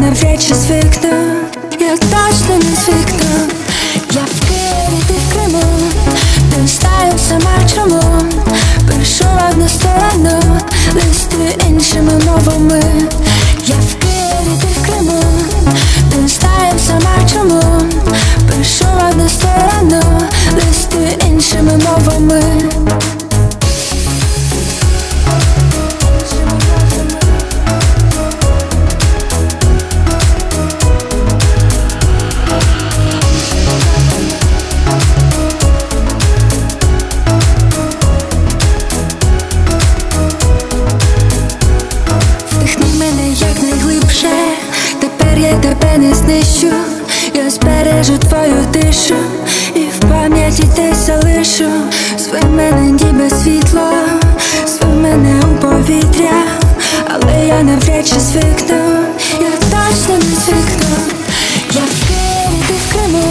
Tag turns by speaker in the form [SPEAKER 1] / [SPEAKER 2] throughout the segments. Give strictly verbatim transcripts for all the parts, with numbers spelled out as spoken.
[SPEAKER 1] навряд чи звикну, я точно не звикну. Я в Києві, ти в Криму, не знаю сама чому. Пишу в одну сторону, листую іншими мовами. Я в Києві, ти в Криму, не знаю сама чому. Пишу в одну сторону, листую іншими мовами. Я тебе не знищу, я збережу твою тишу, і в пам'яті ти залишу своє мене ніби світло, своє мене у повітря, але я навряд чи звикну, я точно не звикну. Я в Києві, ти в Криму,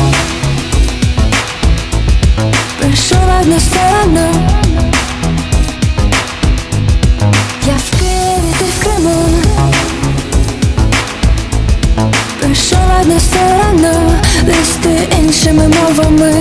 [SPEAKER 1] пишу в одну сторону. Я в Києві, ти в Криму, пишу в одну сторону, листую іншими мовами.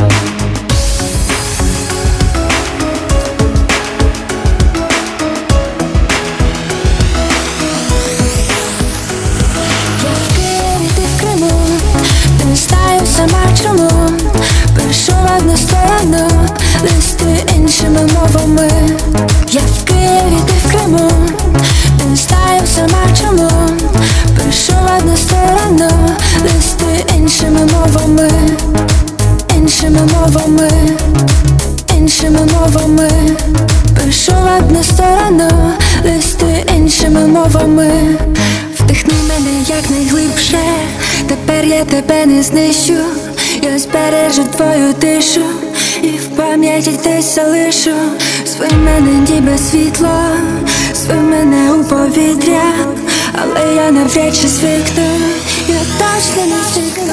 [SPEAKER 1] Я в Києві, ти в Криму, не знаю сама чому. Пишу в одну сторону, листую іншими мовами. Я в Києві, ти в Криму, не знаю сама чому. Пишу в одну сторону, листую іншими мовами, іншими мовами, іншими мовами. Пишу в одну сторону, листую іншими мовами. Вдихни мене якнайглибше, тепер я тебе не знищу, я збережу твою тишу, і в пам'яті ти залишу своє мене ніби світло, своє мене у повітря, але я навряд чи звикну, я точно не звикну.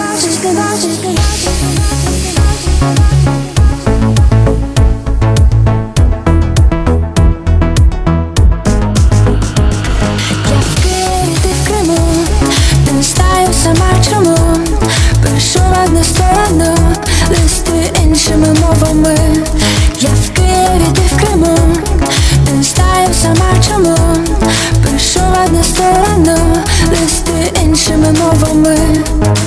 [SPEAKER 1] Я в Києві, ти в Криму, не знаю сама чому. Пишу в одну сторону, листую іншими мовами. Я в Києві, ти в Криму, не знаю сама чому. Пишу в одну сторону, листую іншими мовами.